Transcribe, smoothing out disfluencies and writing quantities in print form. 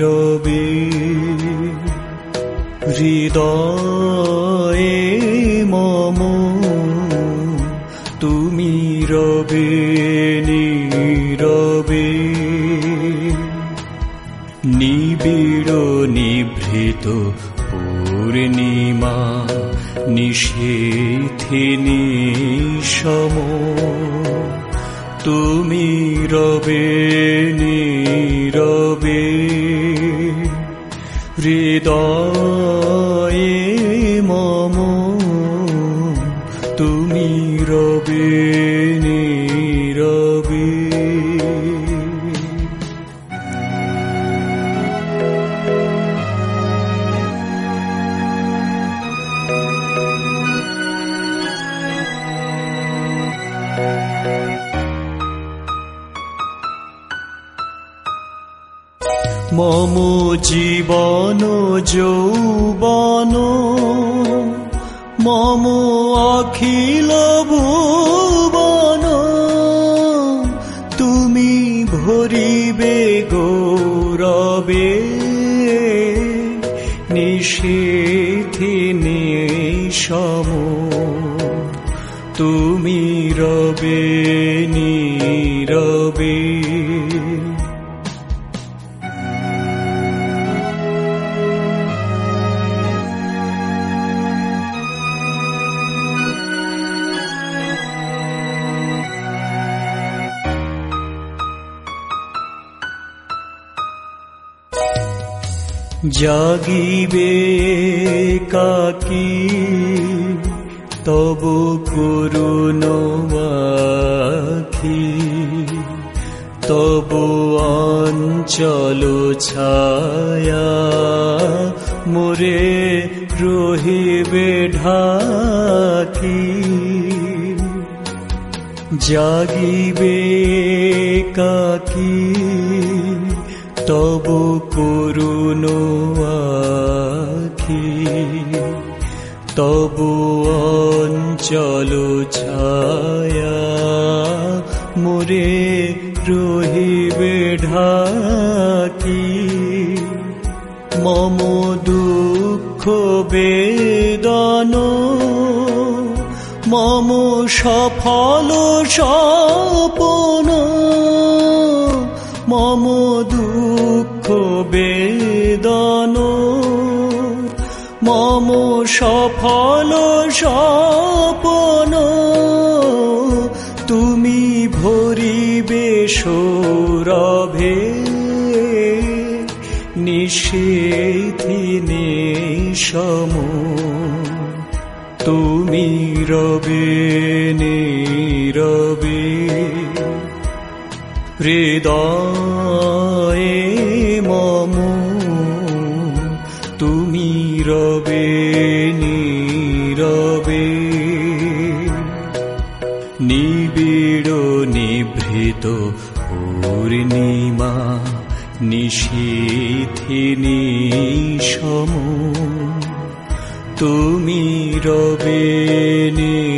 নীরবে হৃদয়ে মম তুমি রবে নীরবে নিবিড় নিভৃত পূর্ণিমা নিশীথিনী সম তুমি রবে নীরবে হৃদয়ে মম তুমি রবে নীরবে মম জীবন যৌবন মম অখিল ভুবন তুমি ভরিবে গৌরবে নিশীথিনী সম তুমি রবে নীরবে জাগিবে কাকি তব করুণ আখি তব অঞ্চল ছায়া মোরে রহিবে ঢাকি জাগিবে কাকি তব করুণ আখি তব অঞ্চল ছায়া মোরে রহিবে ঢাকি মম দুঃখ বেদন মম সফল স্বপন মম দুঃখ বেদন মম সফল স্বপন তুমি ভরিবে সৌরভে নিশীথিনী সম তুমি রবে নীরবে হৃদয়ে মম তুমি রবে নীরবে নিবিড় নিভৃত পূর্ণিমা নিশীথিনী সম তুমি রবে নীরবে।